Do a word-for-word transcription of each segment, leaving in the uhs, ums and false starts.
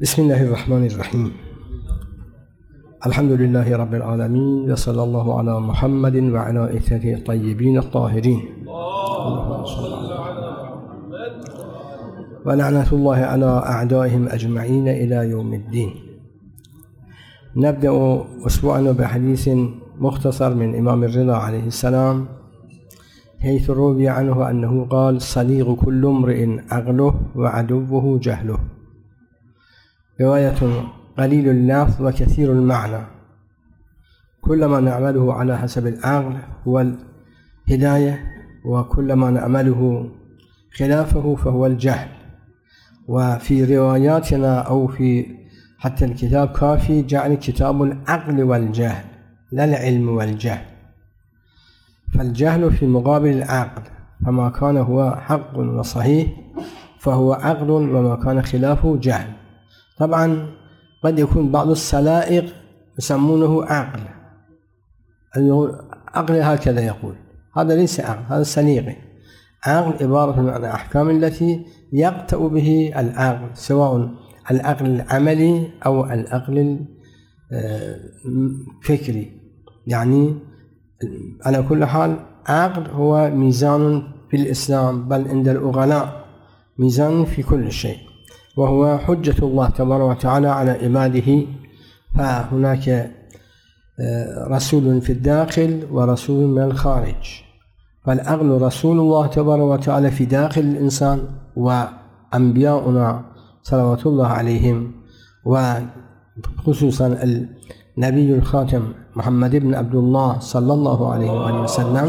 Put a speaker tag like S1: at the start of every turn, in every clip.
S1: بسم الله الرحمن الرحيم. الحمد لله رب العالمين، وصلى الله على محمد وعلى آله الطيبين الطاهرين، ولعنة الله على أعدائهم أجمعين إلى يوم الدين. نبدأ أسبوعنا بحديث مختصر من إمام الرضا عليه السلام، حيث روي عنه أنه قال: صليغ كل امرئ عقله وعدوه جهله. رواية قليل اللفظ وكثير المعنى. كل ما نعمله على حسب العقل هو الهداية، وكل ما نعمله خلافه فهو الجهل. وفي رواياتنا أو في حتى الكتاب كافي جعل كتاب العقل والجهل، لا العلم والجهل، فالجهل في مقابل العقل، فما كان هو حق وصحيح فهو عقل، وما كان خلافه جهل. طبعا قد يكون بعض السلائق يسمونه عقل، عقل هكذا يقول، هذا ليس عقل، هذا سليقة. عقل عبارة عن الأحكام التي يقتأ به العقل، سواء العقل العملي أو العقل الفكري. يعني على كل حال عقل هو ميزان في الإسلام، بل عند العقلاء ميزان في كل شيء، وهو حجة الله تبارك وتعالى على عباده. فهناك رسول في الداخل ورسول من الخارج، فالعقل رسول الله تبارك وتعالى في داخل الإنسان، وأنبياؤنا صلوات الله عليهم، وخصوصا النبي الخاتم محمد بن عبد الله صلى الله عليه وآله وسلم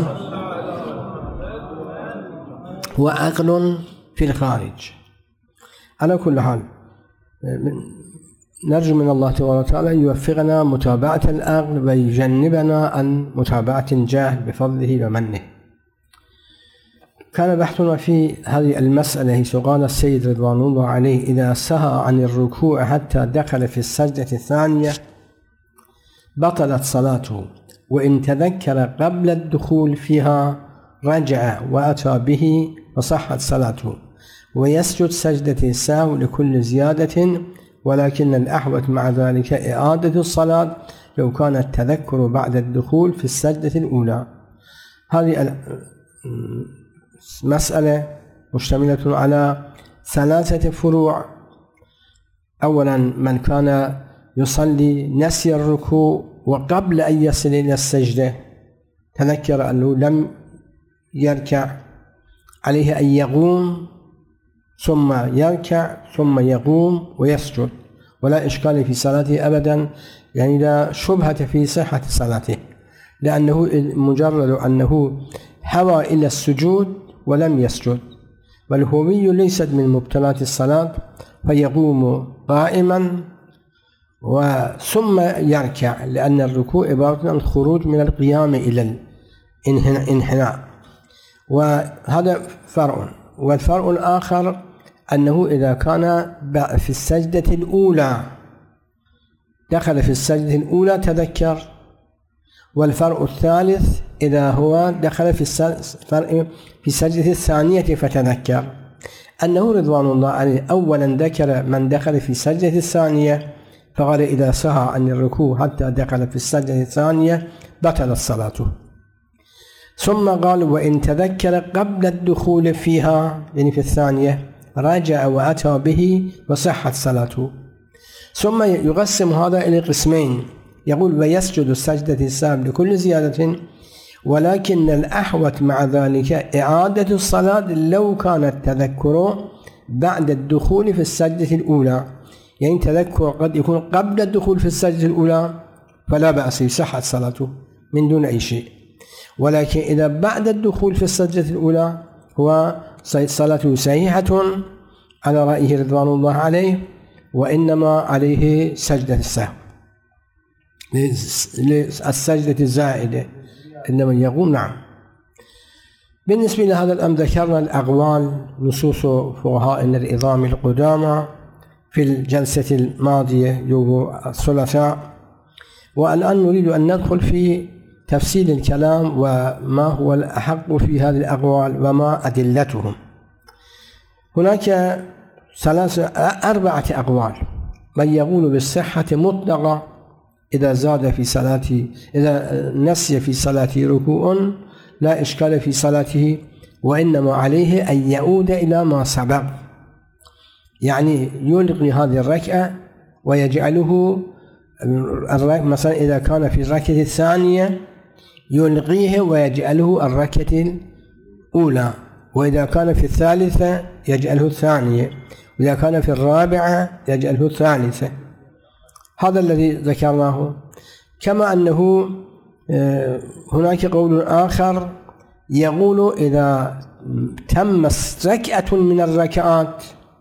S1: هو عقل في الخارج. على كل حال نرجو من الله تبارك وتعالى أن يوفقنا متابعة العقل ويجنبنا عن متابعة الجهل بفضله ومنه. كان بحثنا في هذه المسألة حيث قال السيد رضوان الله عليه: إذا سهى عن الركوع حتى دخل في السجدة الثانية بطلت صلاته، وإن تذكر قبل الدخول فيها رجع وأتى به وصحت صلاته، ويسجد سجدة السهو لكل زيادة، ولكن الأحوط مع ذلك إعادة الصلاة لو كان التذكر بعد الدخول في السجدة الأولى. هذه مسألة مشتملة على ثلاثة فروع. أولا، من كان يصلي نسي الركوع وقبل أن يصل إلى السجدة تذكر أنه لم يركع، عليه أن يقوم ثم يركع ثم يقوم ويسجد، ولا إشكال في صلاته أبدا، يعني لا شبهة في صحة صلاته، لأنه مجرد أنه هوى إلى السجود ولم يسجد. والهوي ليست من مبطلات الصلاة، فيقوم قائما وثم يركع، لأن الركوع عبارة عن الخروج من القيام إلى الانحناء، وهذا فرع. والفرع الآخر أنه إذا كان في السجدة الأولى دخل في السجدة الأولى تذكر. والفرع الثالث إذا هو دخل في في السجدة الثانية فتذكر. أنه رضوان الله عليه أولا ذكر من دخل في السجدة الثانية، فقال: إذا سهى عن الركوع حتى دخل في السجدة الثانية بطلت صلاته. ثم قال: وإن تذكر قبل الدخول فيها، يعني في الثانية، رجع وأتى به وصحت صلاته. ثم يقسم هذا إلى قسمين، يقول: ويسجد السجدة السهو لكل زيادة، ولكن الأحوط مع ذلك إعادة الصلاة لو كان التذكر بعد الدخول في السجدة الأولى. يعني تذكر قد يكون قبل الدخول في السجدة الأولى فلا بأس، صحت صلاته من دون أي شيء. ولكن إذا بعد الدخول في السجدة الأولى هو صلاته صحيحة على رأيه رضوان الله عليه، وإنما عليه سجدة السهو للسجدة الزائدة، إنما يقوم. نعم. بالنسبة لهذا الأمر ذكرنا الأقوال، نصوص فقهاء العظام القدامى في الجلسة الماضية يوم الثلاثاء، والآن نريد أن ندخل في تفصيل الكلام وما هو الأحق في هذه الأقوال وما أدلتهم. هناك ثلاثة أربعة أقوال من يقول بالصحة مطلقة إذا زاد في صلاته، إذا نسي في صلاته ركوع لا إشكال في صلاته، وإنما عليه أن يعود إلى ما سبق، يعني يلغي هذه الركعة ويجعله مثلا إذا كان في الركعة الثانية يلغيه ويجعله الركعة الأولى، وإذا كان في الثالثة يجعله الثانية، وإذا كان في الرابعة يجعله الثالثة. هذا الذي ذكرناه. كما أنه هناك قول آخر يقول إذا تم ركعة من الركعات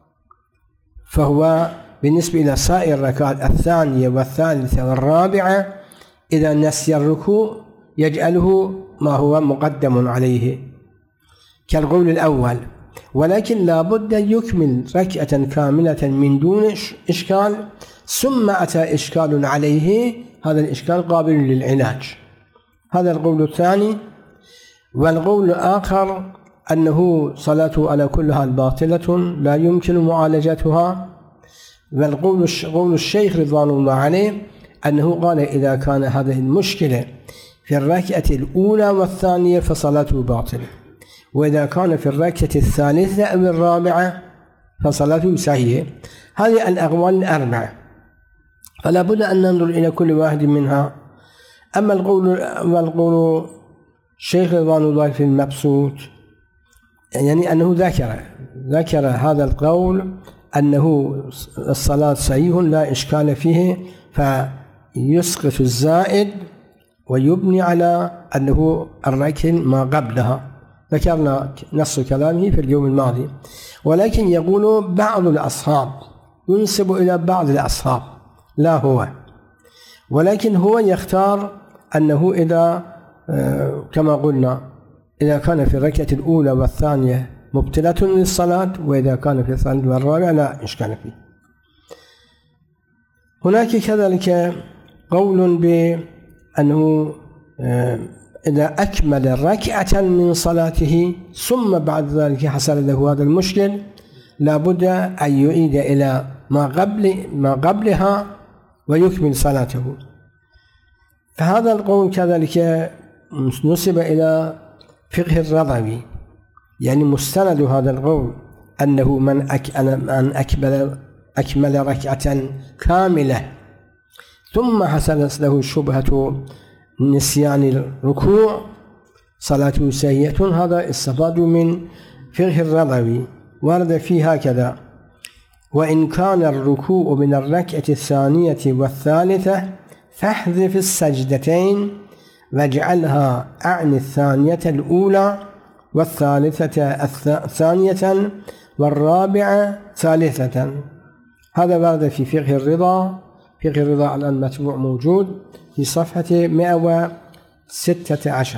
S1: فهو بالنسبة إلى سائر الركعات الثانية والثالثة والرابعة إذا نسي الركوع يجعله ما هو مقدم عليه كالقول الأول، ولكن لا بد يكمل ركعة كاملة من دون إشكال، ثم أتى إشكال عليه، هذا الإشكال قابل للعلاج. هذا القول الثاني. والقول الآخر أنه صلاته على كل حال باطلة لا يمكن معالجتها. والقول قول الشيخ رضوان الله عليه أنه قال إذا كان هذه المشكلة في الركعة الأولى والثانية فصلاته باطلة، وإذا كان في الركعة الثالثة أو الرابعة فصلاته صحيحة. هذه الأقوال الأربعة، فلا بد أن ننظر إلى كل واحد منها. أما القول والقول الشيخ رضوان الله في المبسوط يعني أنه ذكر ذكر هذا القول أنه الصلاة صحيح لا إشكال فيه، فيسقط الزائد ويبني على أنه الركن ما قبلها. ذكرنا نص كلامه في اليوم الماضي. ولكن يقول بعض الأصحاب، ينسب إلى بعض الأصحاب لا هو، ولكن هو يختار أنه إذا كما قلنا إذا كان في الركعة الأولى والثانية مبطلة للصلاة، وإذا كان في الثالثة والرابعة لا إشكال فيه. هناك كذلك قول بأنه إذا أكمل ركعة من صلاته ثم بعد ذلك حصل له هذا المشكل لا بد أن يعيد إلى ما قبل ما قبلها ويكمل صلاته. فهذا القول كذلك نسب إلى فقه الرضوي، يعني مستند هذا القول أنه من أكمل أكمل ركعة كاملة ثم حصلت له شبهة نسيان الركوع صلاته سيئة، هذا استفاد من فقه الرضوي. ورد فيه هكذا: وإن كان الركوع من الركعة الثانية والثالثة فاحذف السجدتين واجعلها أعني الثانية الأولى والثالثة ثانية والرابعة ثالثة. هذا ورد في فقه الرضا. فقه الرضا على المتبوع موجود في صفحة مئة وستة عشر.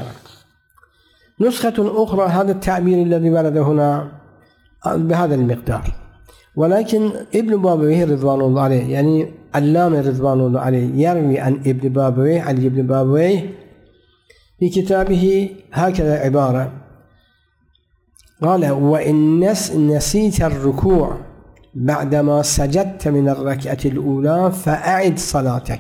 S1: نسخة أخرى هذا التعبير الذي ورد هنا بهذا المقدار، ولكن ابن بابويه رضوان الله عليه يعني علامة رضوان الله عليه يروي عن ابن بابويه عن ابن بابويه في كتابه هكذا عبارة، قال: وإن نسيت الركوع بعدما سجدت من الركعة الأولى فأعد صلاتك،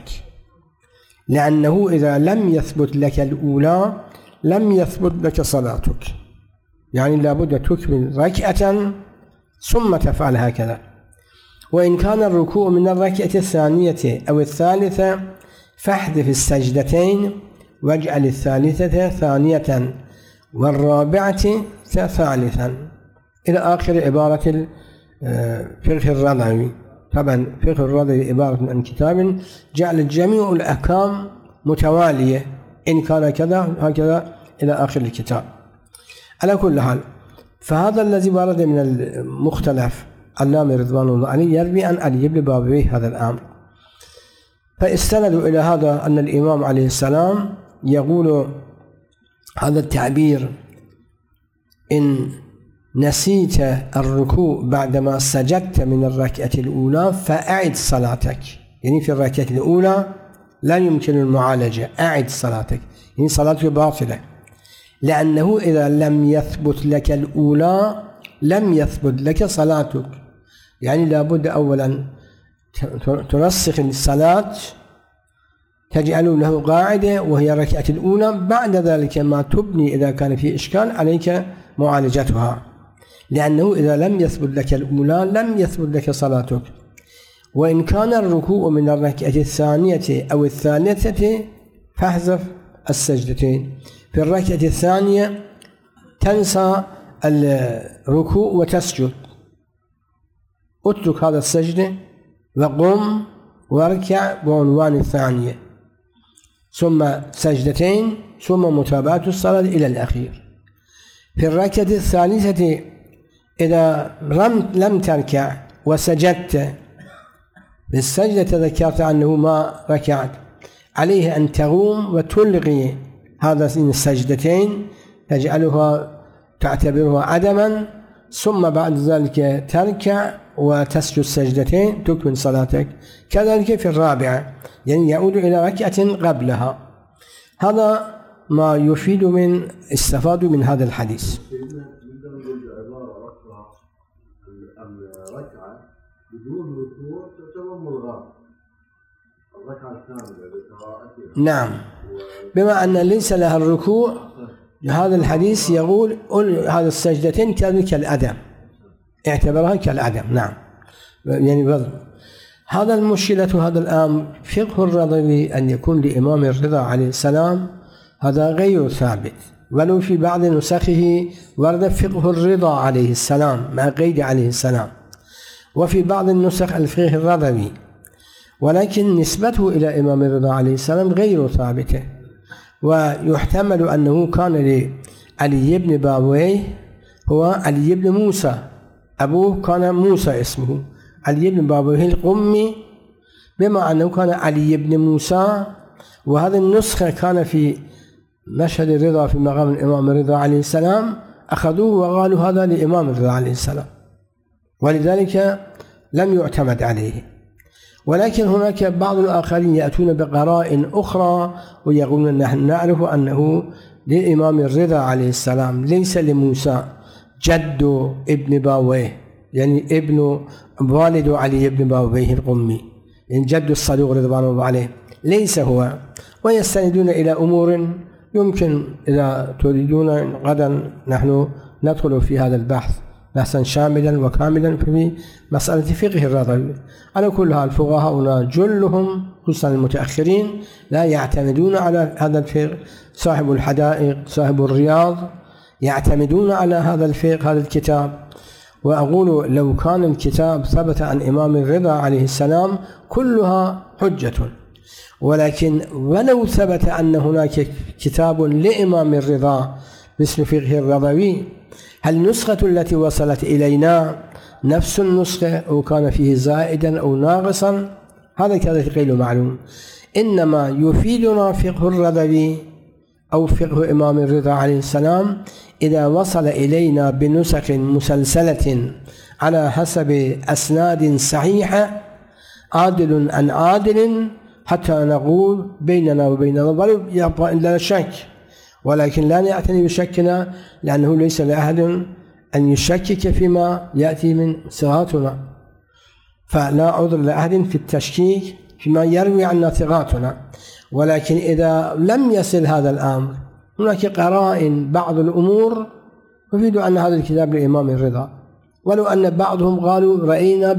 S1: لأنه إذا لم يثبت لك الأولى لم يثبت لك صلاتك، يعني لابد تكمل ركعة ثم تفعل هكذا. وإن كان الركوع من الركعة الثانية أو الثالثة فاحذف السجدتين واجعل الثالثة ثانية والرابعة ثالثا، إلى آخر عبارة فقه الرضوي. طبعا فقه الرضوي عبارة عن كتاب جعل جميع الأحكام متوالية، إن كان كذا هكذا إلى آخر الكتاب. على كل حال، فهذا الذي ورد من المختلف علامة رضوان الله عليه يروي عن علي بن بابويه هذا الأمر، فاستندوا إلى هذا أن الإمام عليه السلام يقول هذا التعبير: إن نسيت الركوع بعدما سجدت من الركعة الأولى فأعد صلاتك، يعني في الركعة الأولى لا يمكن المعالجة، أعد صلاتك، يعني صلاتك باطلة، لأنه إذا لم يثبت لك الأولى لم يثبت لك صلاتك، يعني لابد أولا ترسخ الصلاة تجعل له قاعدة وهي الركعة الأولى، بعد ذلك ما تبني إذا كان في إشكال عليك معالجتها، لأنه إذا لم يثبت لك الأولى لم يثبت لك صلاتك. وإن كان الركوع من الركعة الثانية أو الثالثة فاحذف السجدتين. في الركعة الثانية تنسى الركوع وتسجد، اترك هذا السجدة وقم واركع بعنوان الثانية، ثم سجدتين، ثم متابعة الصلاة إلى الأخير. في الركعة الثالثة إذا لم تركع وسجدت بالسجدة تذكرت أنه ما ركعت، عليه أن تقوم وتلغي هذين السجدتين، تجعلها تعتبرها عدما، ثم بعد ذلك تركع وتسجد سجدتين تكمل صلاتك. كذلك في الرابعة، يعني يعود إلى ركعة قبلها. هذا ما يفيد من استفاد من هذا الحديث.
S2: الركعة بدون ركوع تعتبر ملغاة، الركعة الثانية بقراءتها.
S1: نعم، بما أن ليس لها الركوع، هذا الحديث يقول هذا السجدتين كذلك العدم، اعتبرها كالعدم. نعم، يعني بضل. هذا المشكلة هذا الآن فقه الرضوي أن يكون لإمام الرضا عليه السلام، هذا غير ثابت، ولو في بعض نسخه ورد فقه الرضا عليه السلام مع قيد عليه السلام، وفي بعض النسخ الفقه الرضوي، ولكن نسبته إلى إمام الرضا عليه السلام غير ثابتة. ويحتمل أنه كان لعلي بن باويه هو علي بن موسى، أبوه كان موسى اسمه، علي بن باويه القمي، بما أنه كان علي بن موسى. وهذه النسخة كان في مشهد الرضا في مقام الإمام الرضا عليه السلام، أخذوه وقالوا هذا لإمام الرضا عليه السلام، ولذلك لم يعتمد عليه. ولكن هناك بعض الآخرين يأتون بقرائن أخرى ويقولون نحن نعرف أنه للإمام الرضا عليه السلام ليس لموسى، جد ابن باويه، يعني ابن والد علي بن باويه القمي، يعني جد الصدوق رضوان الله عليه، ليس هو. ويستندون إلى أمور يمكن إذا تريدون غدا نحن ندخل في هذا البحث بحثا شاملا وكاملا في مسألة فقه الرضوي. على كل حال فقهاؤنا جلهم خصوصا المتأخرين لا يعتمدون على هذا الفقه، صاحب الحدائق صاحب الرياض يعتمدون على هذا الفقه هذا الكتاب. وأقول لو كان الكتاب ثبت عن إمام الرضا عليه السلام كلها حجة، ولكن ولو ثبت أن هناك كتاب لإمام الرضا باسم فقه الرضوي، هل النسخة التي وصلت إلينا نفس النسخة أو كان فيه زائدا أو ناقصا؟ هذا كذلك غير معلوم. إنما يفيدنا فقه الرضوي أو فقه إمام الرضا عليه السلام إذا وصل إلينا بنسخ مسلسلة على حسب أسناد صحيحة عادل عن عادل، حتى نقول بيننا وبين ولو يبقى عندنا شك، ولكن لا نعتني بشكنا، لأنه ليس لأحد أن يشكك فيما يأتي من صغاتنا، فلا عذر لأحد في التشكيك فيما يروي عنا ثقاتنا. ولكن إذا لم يصل هذا الأمر هناك قرائن بعض الأمور يفيد أن هذا الكتاب لإمام الرضا، ولو أن بعضهم قالوا رأينا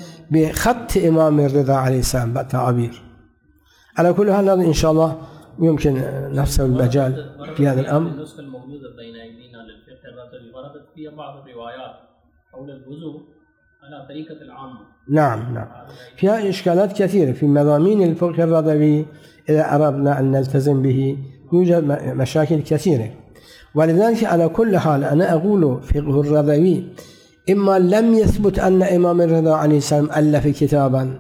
S1: بخط إمام الرضا عليه السلام بالتعابير. على كل حال إن شاء الله يمكن نفسه المجال في هذا الأمر.
S3: النسخة الموجودة بين أيدينا للفقه الرضوي وردت فيها بعض الروايات حول الوضوء على طريقة العامة.
S1: نعم نعم، فيها إشكالات كثيرة في مضامين الفقه الرضوي، إذا أردنا أن نلتزم به يوجد مشاكل كثيرة. ولذلك على كل حال أنا أقول فقه الرضوي إما لم يثبت أن إمام الرضا عليه السلام ألف كتابا،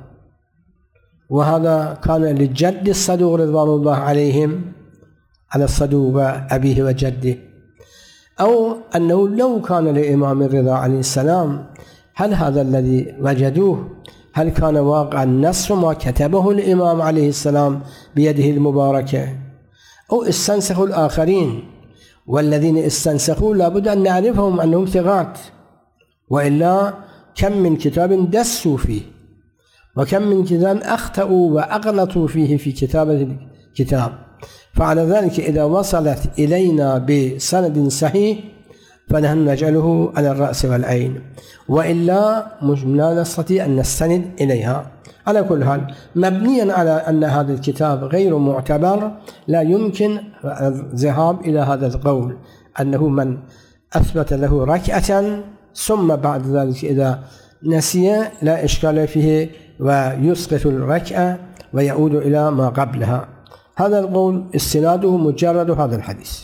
S1: وهذا كان للجد الصدوق رضوان الله عليهم على الصدوق وأبيه وجده، أو أنه لو كان لإمام الرضا عليه السلام هل هذا الذي وجدوه هل كان واقعا نص ما كتبه الإمام عليه السلام بيده المباركة، أو استنسخوا الآخرين، والذين استنسخوا لابد أن نعرفهم أنهم ثقات، وإلا كم من كتاب دسوا فيه وكم من كتاب أخطأوا وأغلطوا فيه في كتابة الكتاب. فعلى ذلك إذا وصلت إلينا بسند صحيح فنحن نجعله على الرأس والعين، وإلا لا نستطيع أن نستند إليها. على كل حال مبنيا على أن هذا الكتاب غير معتبر لا يمكن الذهاب إلى هذا القول أنه من أثبت له ركعة ثم بعد ذلك إذا نسي لا إشكال فيه ويسقط الركعة ويعود إلى ما قبلها. هذا القول استناده مجرد هذا الحديث.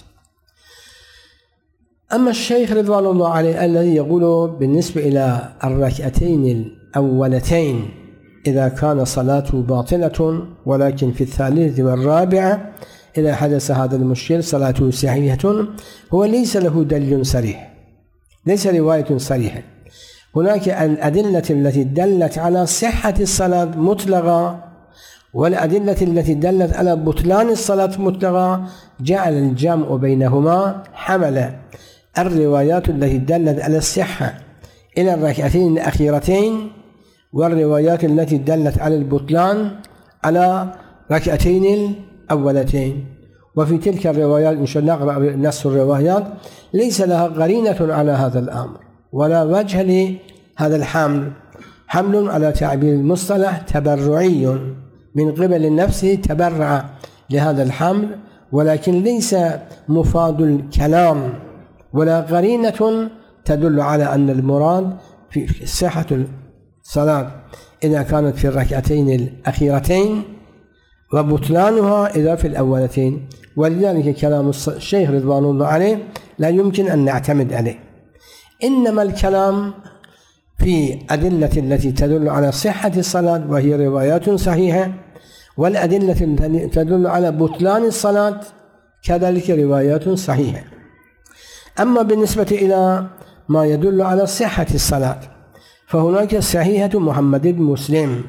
S1: أما الشيخ رضوان الله عليه الذي يقول بالنسبة إلى الركعتين الأولتين إذا كان صلاته باطلة ولكن في الثالثة والرابعة إذا حدث هذا المشكل صلاته صحيحة، هو ليس له دليل صريح، ليس رواية صريحة. هناك الأدلة التي دلت على صحة الصلاة مطلقة، والأدلة التي دلت على بطلان الصلاة مطلقة. جعل الجمع بينهما حمل الروايات التي دلت على الصحة إلى الركعتين الأخيرتين، والروايات التي دلت على البطلان على ركعتين الأولتين. وفي تلك الروايات إن شاء الله نقرأ نص الروايات ليس لها قرينة على هذا الأمر ولا وجه لهذا الحمل، حمل على تعبير المصطلح تبرعي من قبل النفس تبرع لهذا الحمل، ولكن ليس مفاد الكلام ولا قرينة تدل على أن المراد في صحة الصلاة إذا كانت في الركعتين الأخيرتين وبطلانها إذا في الأولتين. ولذلك كلام الشيخ رضوان الله عليه لا يمكن أن نعتمد عليه، إنما الكلام في أدلة التي تدل على صحة الصلاة وهي روايات صحيحة، والأدلة التي تدل على بطلان الصلاة كذلك روايات صحيحة. أما بالنسبة إلى ما يدل على صحة الصلاة فهناك صحيحة محمد بن مسلم.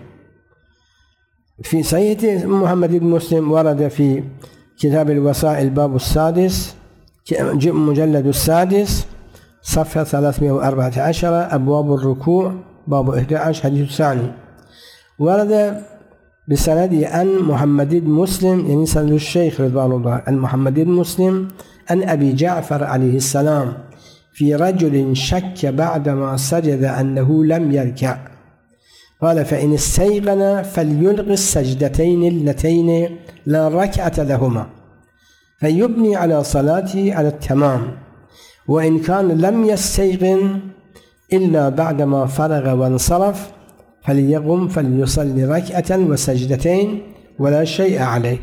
S1: في صحيحة محمد بن مسلم ورد في كتاب الوسائل باب السادس مجلد السادس صفحة ثلاثمائة وأربعة عشر أبواب الركوع باب أحد عشر حديث الثاني، ورد بسند عن محمد بن مسلم يعني سند الشيخ رضوان الله عن محمد بن مسلم عن أبي جعفر عليه السلام في رجل شك بعدما سجد أنه لم يركع، قال فإن استيقن فليلغي السجدتين اللتين لا ركعة لهما فيبني على صلاته على التمام، وإن كان لم يستيقن إلا بعدما فرغ وانصرف فليقم فليصلي ركعة وسجدتين ولا شيء عليه.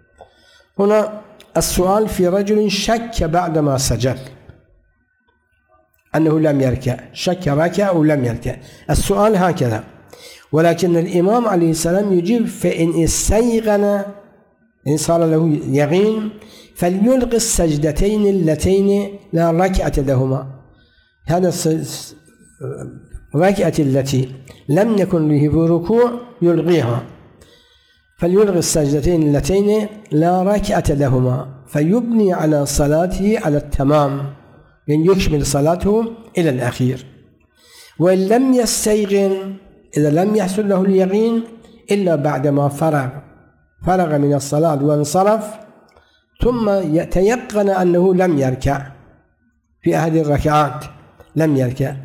S1: هنا السؤال في رجل شك بعدما سجد أنه لم يركع، شك ركع أو لم يركع، السؤال هكذا، ولكن الإمام عليه السلام يجيب فإن استيقن إن صار له يقين فليلغي السجدتين اللتين لا ركعة لهما. هذا الركعة التي لم يكن له ركوع يلغيها، فليلغي السجدتين اللتين لا ركعة لهما فيبني على صلاته على التمام، يعني يكمل صلاته إلى الأخير. وإن لم يستيقن إذا لم يحصل له اليقين إلا بعدما فرغ فرغ من الصلاة وانصرف ثم يتيقن أنه لم يركع في أحد الركعات لم يركع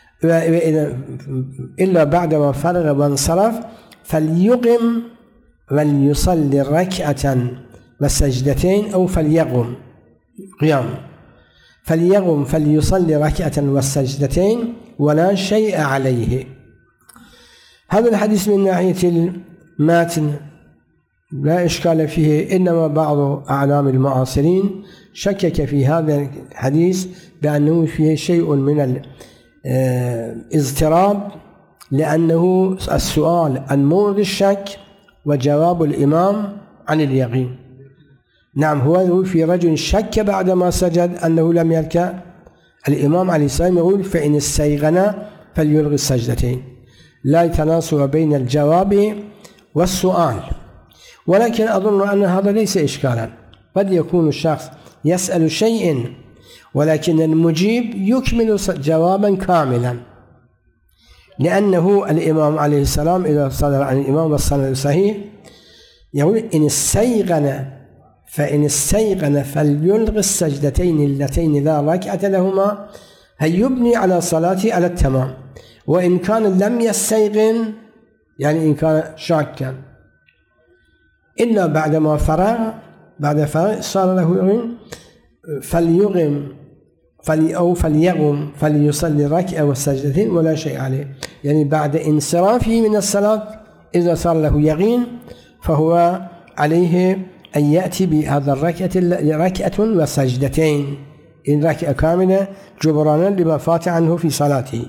S1: إلا بعدما فرغ وانصرف فليقم وليصلي ركعة والسجدتين أو فليقم قيام فليقم فليصلي ركعة والسجدتين ولا شيء عليه. هذا الحديث من ناحية الماتن لا إشكال فيه، إنما بعض أعلام المعاصرين شكك في هذا الحديث بأنه فيه شيء من الاضطراب، لأنه السؤال عن موضع الشك وجواب الإمام عن اليقين. نعم هو في رجل شك بعدما سجد أنه لم يركع، الإمام عليه السلام يقول فإن استيقن فليلغي السجدتين، لا يتناسب بين الجواب والسؤال. ولكن أظن أن هذا ليس إشكالا، قد يكون الشخص يسأل شيء ولكن المجيب يكمل جوابا كاملا، لأنه الإمام عليه السلام إذا صدر عن الإمام والسند صحيح يقول إن استيقن فإن استيقن فليلغي السجدتين اللتين لا ركعة لهما هي يبني على صلاته على التمام، وإن كان لم يستيقن يعني إن كان شاكا إلا بعدما فرغ بعد فرغ صار له يغم فليغم فلي أو فليغم فليصلي ركعة والسجدتين ولا شيء عليه، يعني بعد انصرافه من الصلاة إذا صار له يقين فهو عليه أن يأتي بهذا الركعة ركعة وسجدتين، إن ركعة كاملة جبرانا لما فات عنه في صلاته.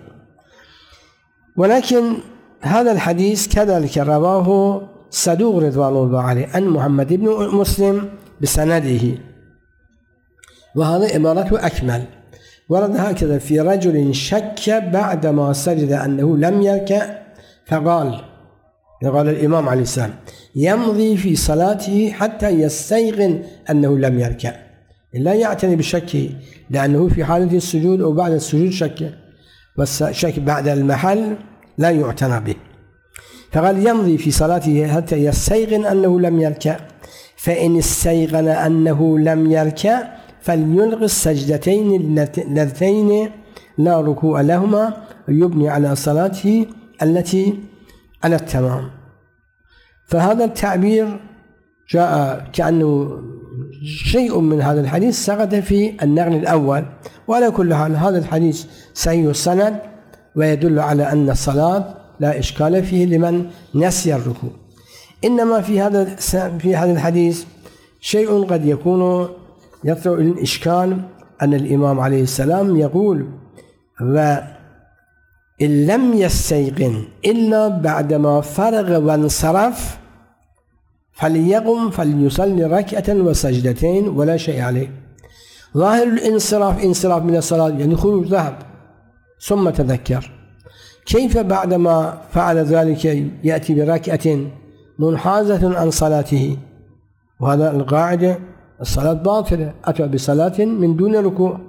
S1: ولكن هذا الحديث كذلك رواه صدوق رضوان الله عليه عن محمد بن مسلم بسنده، وهذا عبارته أكمل. ورد هكذا في رجل شك بعدما سجد أنه لم يركع فقال قال الإمام عليه السلام يمضي في صلاته حتى يستيقن أنه لم يركع، لا يعتني بشكه لأنه في حالة السجود أو بعد السجود شك، والشك بعد المحل لا يعتنى به. فقال يمضي في صلاته حتى يستيقن أنه لم يركع، فإن استيقن أنه لم يركع فليلغي السجدتين اللتين لا ركوع لهما ويبني على صلاته التي على التمام. فهذا التعبير جاء كأنه شيء من هذا الحديث سقط في النقل الأول، وعلى كل حال هذا الحديث صحيح السند ويدل على أن الصلاة لا إشكال فيه لمن نسي الركوع. إنما في هذا في هذا الحديث شيء قد يكون يطرأ الإشكال، أن الإمام عليه السلام يقول وإن لم يستيقن إلا بعدما فرغ وانصرف فليقم فليصلي ركعة وسجدتين ولا شيء عليه. ظاهر الانصراف انصراف من الصلاة يعني خروج ذهب ثم تذكر، كيف بعدما فعل ذلك يأتي بركعة منحازة عن صلاته؟ وهذا القاعدة الصلاة باطلة، أتى بصلاة من دون ركوع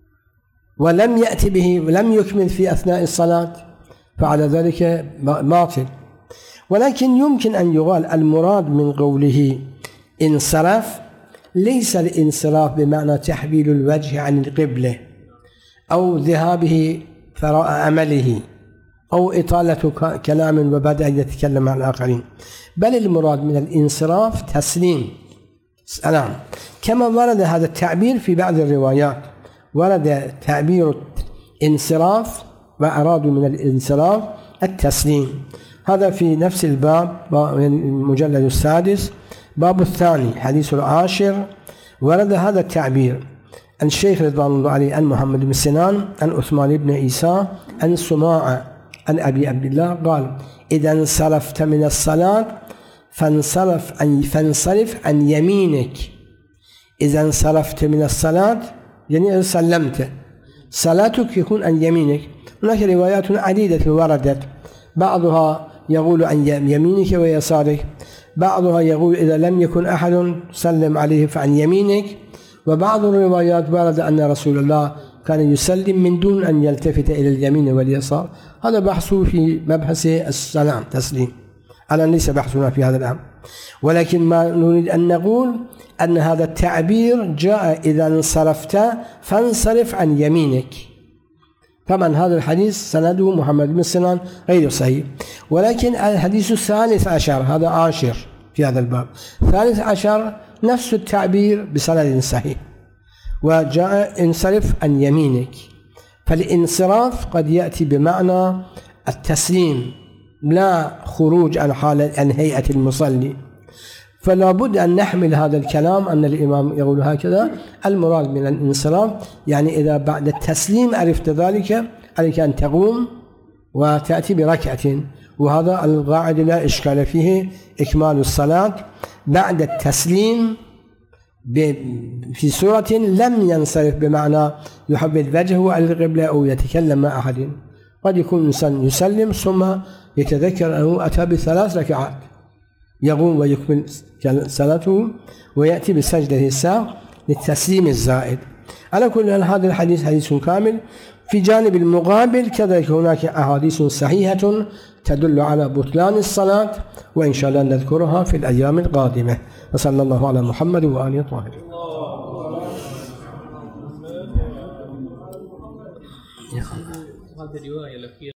S1: ولم يأتي به ولم يكمل في أثناء الصلاة فعل ذلك باطل. ولكن يمكن أن يقال المراد من قوله انصرف ليس الانصراف بمعنى تحويل الوجه عن القبلة أو ذهابه فراء عمله أو إطالة كلام وبدأ يتكلم مع الآخرين، بل المراد من الانصراف تسليم سلام، كما ورد هذا التعبير في بعض الروايات، ورد تعبير انصراف وأرادوا من الانصراف التسليم. هذا في نفس الباب المجلد السادس باب الثاني حديث العاشر ورد هذا التعبير عن الشيخ رضوان الله عليه عن محمد بن سنان عن عثمان بن عيسى عن سماعة عن أبي عبد الله قال إذا انصرفت من الصلاة فانصرف عن فانصرف عن يمينك. إذا انصرفت من الصلاة يعني سلمت صلاتك يكون عن يمينك. هناك روايات عديدة وردت، بعضها يقول عن يمينك ويسارك، بعضها يقول إذا لم يكن أحد سلم عليه فعن يمينك، وبعض الروايات ورد أن رسول الله كان يسلم من دون أن يلتفت إلى اليمين واليسار. هذا بحث في مبحث السلام تسليم، أنا ليس بحثنا في هذا الأمر، ولكن ما نريد أن نقول أن هذا التعبير جاء إذا انصرفت فانصرف عن يمينك. طبعا هذا الحديث سنده محمد بن سنان غير صحيح، ولكن الحديث الثالث عشر هذا عاشر في هذا الباب الثالث عشر نفس التعبير بسند صحيح وجاء انصرف عن يمينك. فالانصراف قد يأتي بمعنى التسليم لا خروج عن حالة عن هيئة المصلي، فلا بد أن نحمل هذا الكلام أن الإمام يقول هكذا. المراد من الانصراف يعني إذا بعد التسليم عرفت ذلك عليك أن تقوم وتأتي بركعة، وهذا القاعدة لا إشكال فيه إكمال الصلاة بعد التسليم في سورة لم ينصرف بمعنى يحول وجهه على القبلة أو يتكلم مع أحد. قد يكون إنسان يسلم ثم يتذكر أنه أتى بثلاث ركعات يقوم ويكمل صلاته ويأتي بسجدة السهو للتسليم الزائد. على كل حال هذا الحديث حديث كامل، في جانب المقابل كذلك هناك أحاديث صحيحة تدل على بطلان الصلاة، وإن شاء الله نذكرها في الأيام القادمة. وصلى الله على محمد وآله الطاهرين.
S3: هذه الرواية الأخيرة